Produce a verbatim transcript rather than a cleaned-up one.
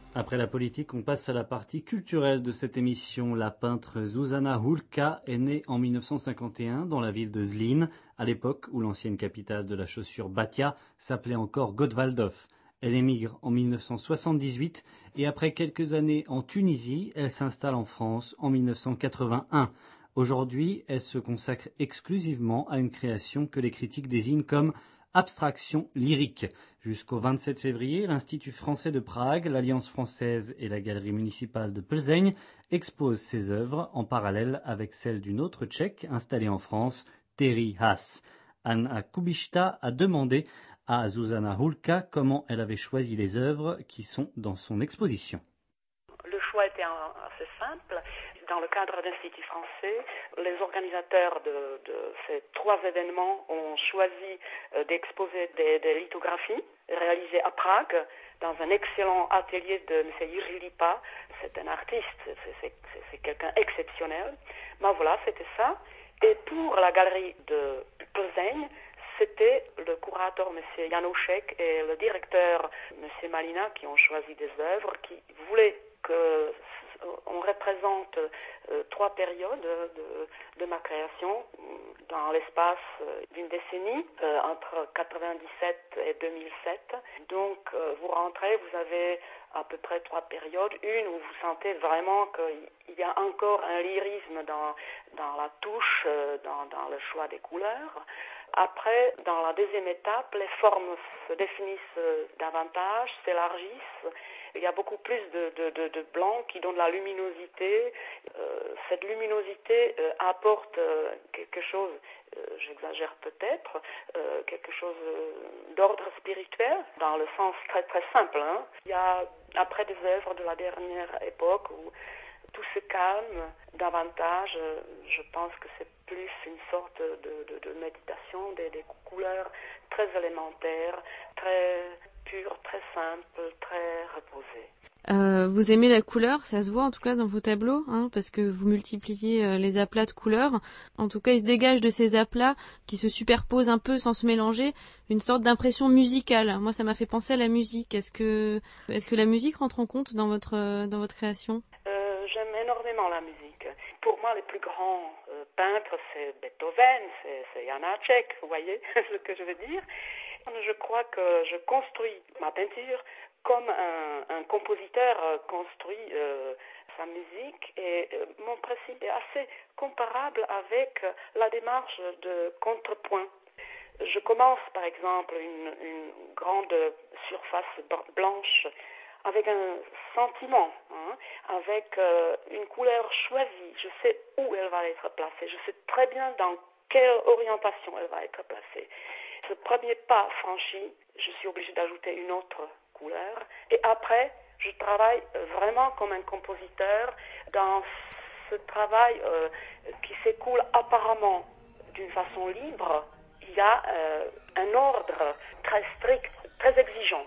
Après la politique, on passe à la partie culturelle de cette émission. La peintre Zuzana Hulka est née en mille neuf cent cinquante et un dans la ville de Zlín, à l'époque où l'ancienne capitale de la chaussure Batia s'appelait encore Götwaldhof. Elle émigre en mille neuf cent soixante-dix-huit et après quelques années en Tunisie, elle s'installe en France en mille neuf cent quatre-vingt-un. Aujourd'hui, elle se consacre exclusivement à une création que les critiques désignent comme abstraction lyrique. Jusqu'au vingt-sept février, l'Institut français de Prague, l'Alliance française et la Galerie municipale de Plzeň exposent ses œuvres en parallèle avec celles d'une autre Tchèque installée en France, Terry Haas. Anna Kubišta a demandé à Zuzana Hulka comment elle avait choisi les œuvres qui sont dans son exposition. Le choix était assez simple. Dans le cadre d'Institut français, les organisateurs de, de ces trois événements ont choisi d'exposer des, des lithographies réalisées à Prague dans un excellent atelier de M. Jiří Lipa. C'est un artiste, c'est, c'est, c'est quelqu'un exceptionnel. Ben voilà, c'était ça. Et pour la galerie de Plzeň, c'était le curateur M. Janoušek et le directeur M. Malina qui ont choisi des œuvres qui voulaient que on représente euh, trois périodes de, de ma création dans l'espace d'une décennie, euh, entre quatre-vingt-dix-sept et deux mille sept. Donc, euh, vous rentrez, vous avez à peu près trois périodes. Une où vous sentez vraiment qu'il y a encore un lyrisme dans, dans la touche, euh, dans, dans le choix des couleurs. Après, dans la deuxième étape, les formes se définissent davantage, s'élargissent. Il y a beaucoup plus de, de, de, de blanc qui donne la luminosité. Euh, cette luminosité euh, apporte euh, quelque chose, euh, j'exagère peut-être, euh, quelque chose d'ordre spirituel, dans le sens très très simple. Hein. Il y a après des œuvres de la dernière époque où tout se calme davantage. Je pense que c'est plus une sorte de, de, de méditation, des, des couleurs très élémentaires, très pures, très simples, très reposées. Euh, vous aimez la couleur, ça se voit en tout cas dans vos tableaux, hein, parce que vous multipliez euh, les aplats de couleurs. En tout cas, il se dégage de ces aplats qui se superposent un peu sans se mélanger, une sorte d'impression musicale. Moi, ça m'a fait penser à la musique. Est-ce que, est-ce que la musique rentre en compte dans votre, euh, dans votre création ? euh, J'aime énormément la musique. Pour moi, les plus grands euh, peintres, c'est Beethoven, c'est, c'est Janáček, vous voyez ce que je veux dire. Je crois que je construis ma peinture comme un, un compositeur construit euh, sa musique et euh, mon principe est assez comparable avec la démarche de contrepoint. Je commence par exemple une, une grande surface blanche avec un sentiment, hein, avec euh, une couleur choisie. Je sais où elle va être placée, je sais très bien dans quelle orientation elle va être placée. Ce premier pas franchi, je suis obligée d'ajouter une autre couleur. Et après, je travaille vraiment comme un compositeur dans ce travail euh, qui s'écoule apparemment d'une façon libre. Il y a euh, un ordre très strict, très exigeant.